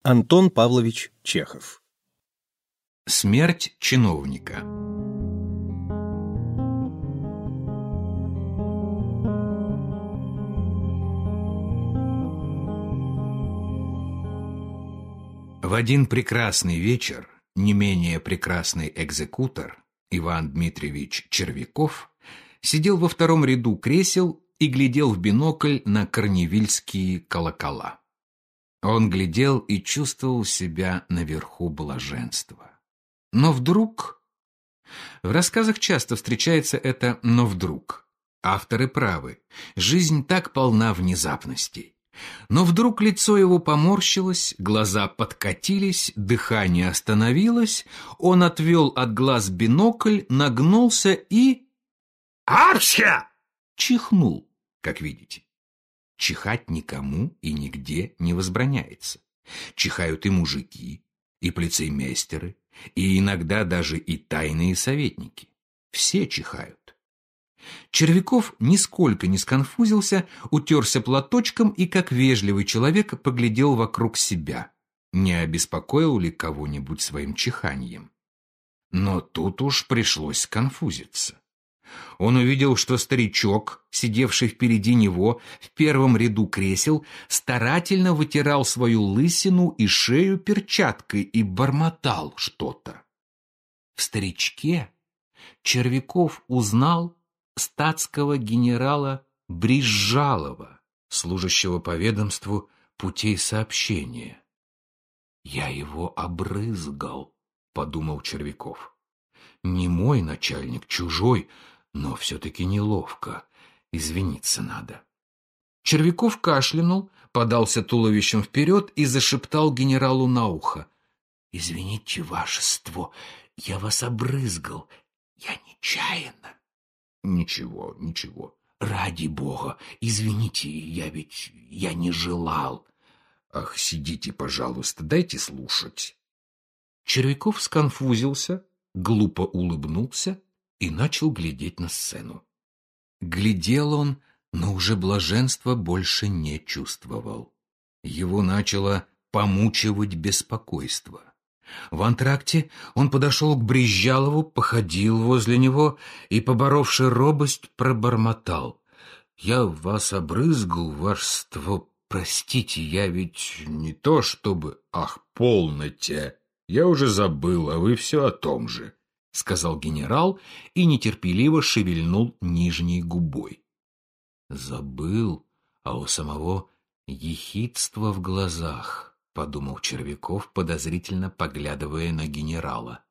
Антон Павлович Чехов. Смерть чиновника. В один прекрасный вечер не менее прекрасный экзекутор Иван Дмитриевич Червяков сидел во втором ряду кресел и глядел в бинокль на корневильские колокола. Он глядел и чувствовал себя наверху блаженства. Но вдруг... В рассказах часто встречается это «но вдруг». Авторы правы. Жизнь так полна внезапностей. Но вдруг лицо его поморщилось, глаза подкатились, дыхание остановилось, он отвел от глаз бинокль, нагнулся и... «Арсия!» чихнул, как видите. Чихать никому и нигде не возбраняется. Чихают и мужики, и полицеймейстеры, и иногда даже и тайные советники. Все чихают. Червяков нисколько не сконфузился, утерся платочком и, как вежливый человек, поглядел вокруг себя, не обеспокоил ли кого-нибудь своим чиханьем. Но тут уж пришлось сконфузиться. Он увидел, что старичок, сидевший впереди него в первом ряду кресел, старательно вытирал свою лысину и шею перчаткой и бормотал что-то. В старичке Червяков узнал статского генерала Брижалова, служащего по ведомству путей сообщения. «Я его обрызгал», — подумал Червяков. «Не мой начальник, чужой, но все-таки неловко. Извиниться надо». Червяков кашлянул, подался туловищем вперед и зашептал генералу на ухо. «Извините, вашество, я вас обрызгал. Я нечаянно». «Ничего, ничего. Ради бога, извините, я не желал». «Ах, сидите, пожалуйста, дайте слушать». Червяков сконфузился, глупо улыбнулся и начал глядеть на сцену. Глядел он, но уже блаженства больше не чувствовал. Его начало помучивать беспокойство. В антракте он подошел к Брижалову, походил возле него и, поборовши робость, пробормотал: «Я вас обрызгал, вашество, простите, я ведь не то чтобы...» «Ах, полноте! Я уже забыл, а вы все о том же», — сказал генерал и нетерпеливо шевельнул нижней губой. «Забыл, а у самого ехидство в глазах», — подумал Червяков, подозрительно поглядывая на генерала.